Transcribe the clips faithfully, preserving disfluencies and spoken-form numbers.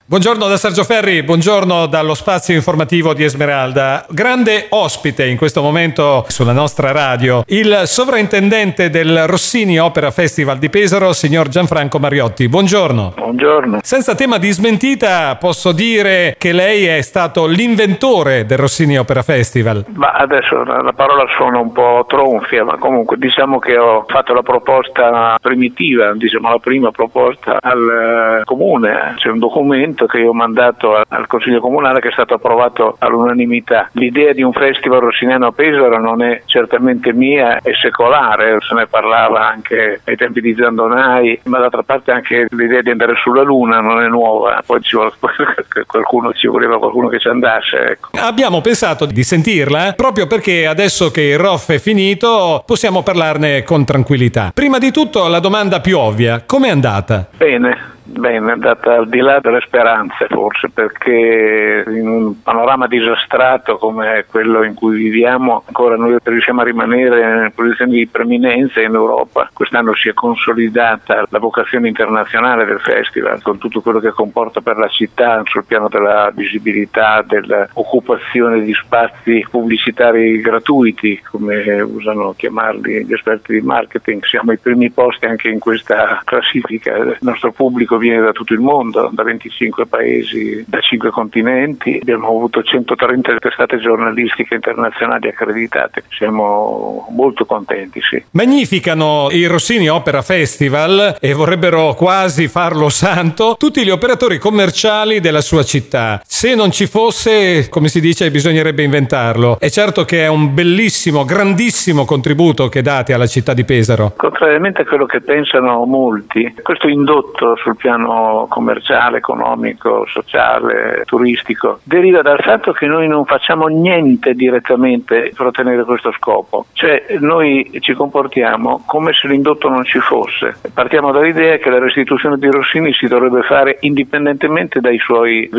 Buongiorno da Sergio Ferri, buongiorno dallo spazio informativo di Esmeralda. Grande ospite in questo momento sulla nostra radio, il sovrintendente del Rossini Opera Festival di Pesaro, signor Gianfranco Mariotti. Buongiorno. Buongiorno. Senza tema di smentita posso dire che lei è stato l'inventore del Rossini Opera Festival. Ma adesso la parola suona un po' tronfia, ma comunque diciamo che ho fatto la proposta primitiva, diciamo la prima proposta al comune. C'è un documento che io ho mandato al Consiglio Comunale che è stato approvato all'unanimità. L'idea di un festival rossiniano a Pesaro non è certamente mia, è secolare, se ne parlava anche ai tempi di Zandonai, ma d'altra parte anche l'idea di andare sulla Luna non è nuova, poi ci vuole, qualcuno ci voleva qualcuno che ci andasse. Ecco. Abbiamo pensato di sentirla proprio perché adesso che il R O F è finito possiamo parlarne con tranquillità. Prima di tutto la domanda più ovvia, com'è andata? Bene. Bene, è andata al di là delle speranze forse, perché in un panorama disastrato come quello in cui viviamo ancora noi riusciamo a rimanere in posizione di preminenza in Europa. Quest'anno si è consolidata la vocazione internazionale del festival con tutto quello che comporta per la città sul piano della visibilità, dell'occupazione di spazi pubblicitari gratuiti, come usano chiamarli gli esperti di marketing. Siamo ai primi posti anche in questa classifica. Il nostro pubblico viene da tutto il mondo, da venticinque paesi, da cinque continenti. Abbiamo avuto centotrenta testate giornalistiche internazionali accreditate. Siamo molto contenti, sì. Magnificano il Rossini Opera Festival e vorrebbero quasi farlo santo tutti gli operatori commerciali della sua città. Se non ci fosse, come si dice, bisognerebbe inventarlo. È certo che è un bellissimo, grandissimo contributo che date alla città di Pesaro. Contrariamente a quello che pensano molti, questo indotto sul piano commerciale, economico, sociale, turistico, deriva dal fatto che noi non facciamo niente direttamente per ottenere questo scopo. Cioè noi ci comportiamo come se l'indotto non ci fosse. Partiamo dall'idea che la restituzione di Rossini si dovrebbe fare indipendentemente dai suoi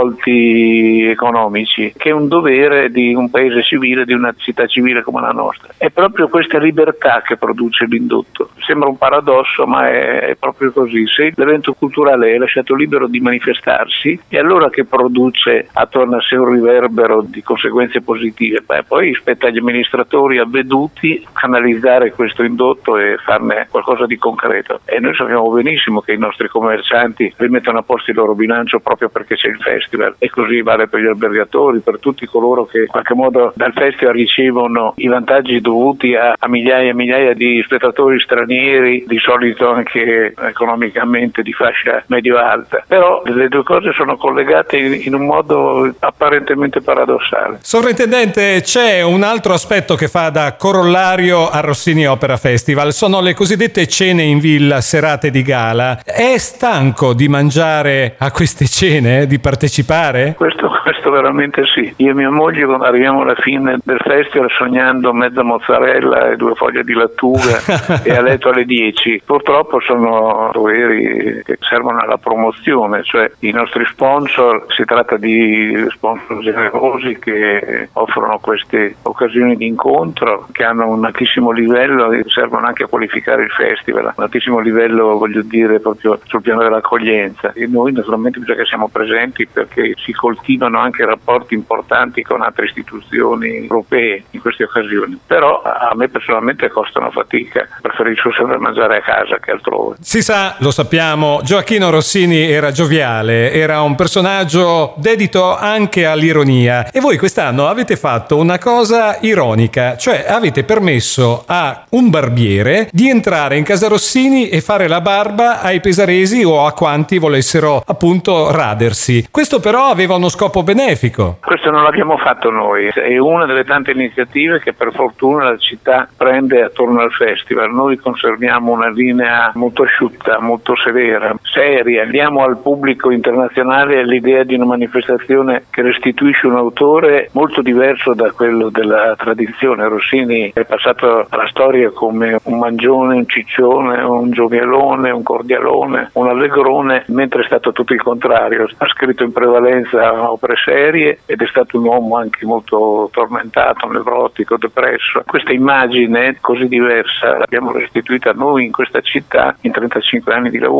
risvolti economici, che è un dovere di un paese civile, di una città civile come la nostra. È proprio questa libertà che produce l'indotto. Sembra un paradosso, ma è, è proprio così. Se l'evento culturale è lasciato libero di manifestarsi, e allora che produce attorno a sé un riverbero di conseguenze positive. Beh, poi spetta agli amministratori avveduti canalizzare questo indotto e farne qualcosa di concreto. E noi sappiamo benissimo che i nostri commercianti rimettono a posto il loro bilancio proprio perché c'è il festival, e così vale per gli albergatori, per tutti coloro che in qualche modo dal festival ricevono i vantaggi dovuti a, a migliaia e migliaia di spettatori stranieri, di solito anche economicamente di fascia medio-alta. Però le due cose sono collegate in, in un modo apparentemente paradossale. Sovrintendente, c'è un altro aspetto che fa da corollario al Rossini Opera Festival, sono le cosiddette cene in villa, serate di gala. È stanco di mangiare a queste cene, di partecipare? Questo, questo veramente sì. Io e mia moglie quando arriviamo alla fine del festival sognando mezza mozzarella e due foglie di lattuga e a letto alle dieci. Purtroppo sono doveri che servono alla promozione, cioè i nostri sponsor, si tratta di sponsor generosi che offrono queste occasioni di incontro che hanno un altissimo livello e servono anche a qualificare il festival, un altissimo livello, voglio dire, proprio sul piano dell'accoglienza. E noi naturalmente bisogna che siamo presenti perché si coltivano anche rapporti importanti con altre istituzioni europee in queste occasioni. Però a me personalmente costano fatica, preferisco sempre mangiare a casa che altrove. Si sa, lo sappiamo, Gioacchino Rossini era gioviale, era un personaggio dedito anche all'ironia, e voi quest'anno avete fatto una cosa ironica, cioè avete permesso a un barbiere di entrare in casa Rossini e fare la barba ai pesaresi o a quanti volessero appunto radersi. Questo però aveva uno scopo benefico. Questo non l'abbiamo fatto noi, è una delle tante iniziative che per fortuna la città prende attorno al festival. Noi conserviamo una linea molto asciutta, molto severa, seria, diamo al pubblico internazionale l'idea di una manifestazione che restituisce un autore molto diverso da quello della tradizione. Rossini è passato alla storia come un mangione, un ciccione, un giovialone, un cordialone, un allegrone, mentre è stato tutto il contrario. Ha scritto in prevalenza opere serie ed è stato un uomo anche molto tormentato, nevrotico, depresso. Questa immagine così diversa l'abbiamo restituita noi in questa città in trentacinque anni di lavoro.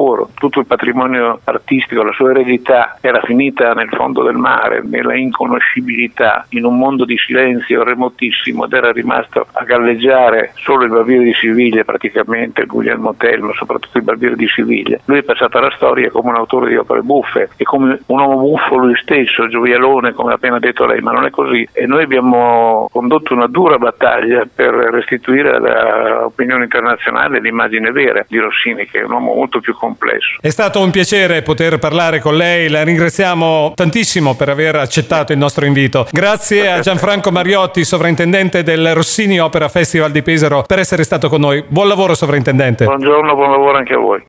tutto il patrimonio artistico, la sua eredità era finita nel fondo del mare, nella inconoscibilità, in un mondo di silenzio remotissimo, ed era rimasto a galleggiare solo il Barbiere di Siviglia, praticamente Guglielmo Tell, ma soprattutto il Barbiere di Siviglia. Lui è passato alla storia come un autore di opere buffe e come un uomo buffo lui stesso, giovialone, come ha appena detto lei, ma non è così. E noi abbiamo condotto una dura battaglia per restituire all'opinione internazionale l'immagine vera di Rossini, che è un uomo molto più complesso. È stato un piacere poter parlare con lei, la ringraziamo tantissimo per aver accettato il nostro invito. Grazie a Gianfranco Mariotti, sovrintendente del Rossini Opera Festival di Pesaro, per essere stato con noi. Buon lavoro, sovrintendente. Buongiorno, buon lavoro anche a voi.